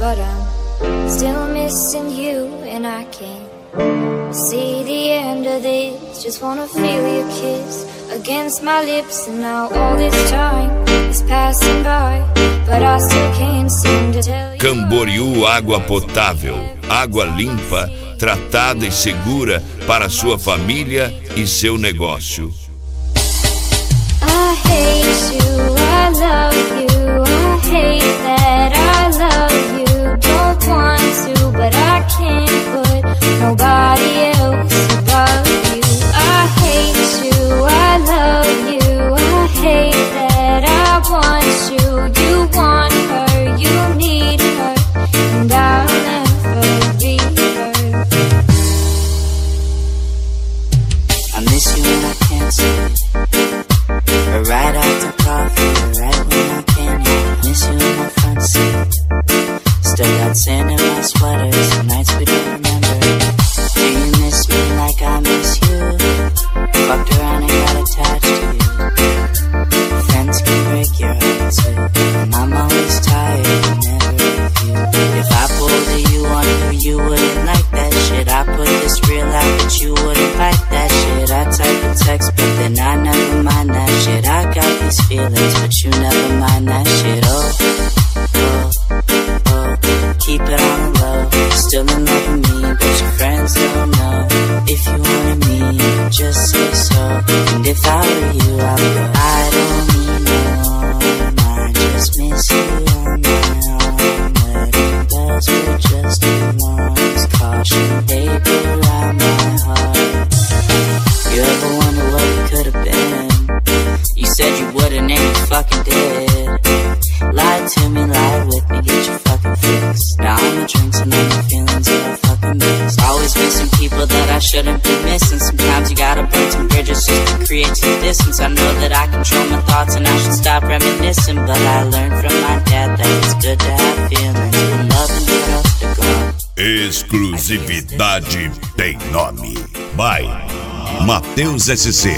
but I'm still missing you, and I can't see the end of this. Just wanna feel your kiss against my lips, and now all this time is passing by, but I still can't seem to tell you. Camboriú Água Potável, água limpa, tratada e segura para sua família e seu negócio. I hate you, I love you, I hate that I love you. Don't want to, but I can't put nobody else above you. I hate you, I love you, I hate that I want you. You want her, you need her, and I'll never be her. I miss you when I can't see. But right after coffee, right when I can't eat. Miss you in my front seat. Still got sand in my sweaters, some nights we don't remember. Do you miss me like I miss you? Fucked around and got attached to you. Friends can break your heart too, and I'm always tired and never with you. If I pulled a you on you, you wouldn't like that shit. I put this real out, but you wouldn't like that shit. I type a text, but then I never mind that shit. I got these feelings, but you never mind that shit. Oh, oh, oh, keep it on the low. Still in love with me, but your friends don't know. If you wanted me, just say so. And if I were you, I would go, I don't need no more. I just miss you on my own. Wedding bells were just alarms. Caution tape around my heart. You ever wonder what it could have been? You said you wouldn't and you fucking did. Lie to me, lie with me, get your fucking fix. Now I'ma drink some of my feelings that I fucking miss. Always missing people that I shouldn't be missing. Sometimes you gotta burn some bridges just to create some distance. I know that I control my thoughts and I should stop reminiscing, but I learned from my dad that it's good to have feelings. When loving cut off the ground. Exclusividade tem nome. By Matheus SC.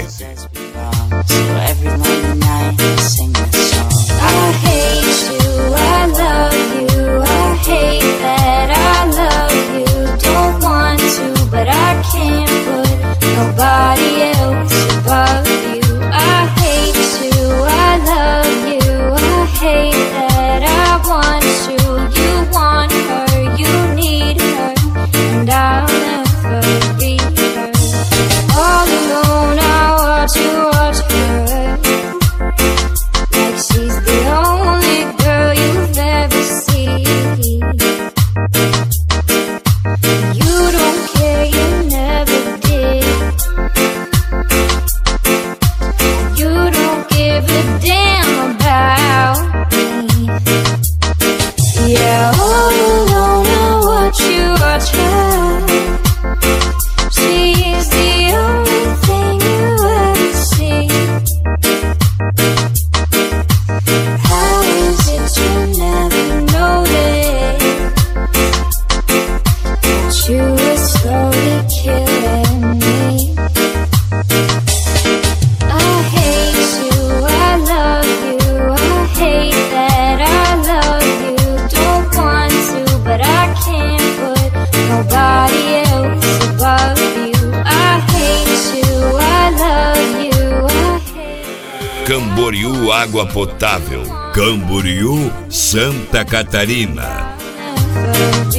So every Monday night I sing this song. I hate you, I love you, I hate that I love you. Don't want to, but I can't put nobody else above you. I hate you, I love you, I hate that I want you. You want her, you need her, and I'll never be her. All alone I watch you watch her, like she's the only girl you've ever seen. You don't care, you never did. You don't give a damn about me. Yeah, all alone I watch you watch her. She's the only thing you ever see. How is it you never noticed that you were slowly killing me? I hate you, I love you, I hate that I love you. Don't want to, but I can't put nobody else above you. I hate you, I love you, I hate. Camboriú Água Potável, Camboriú, Santa Catarina. Never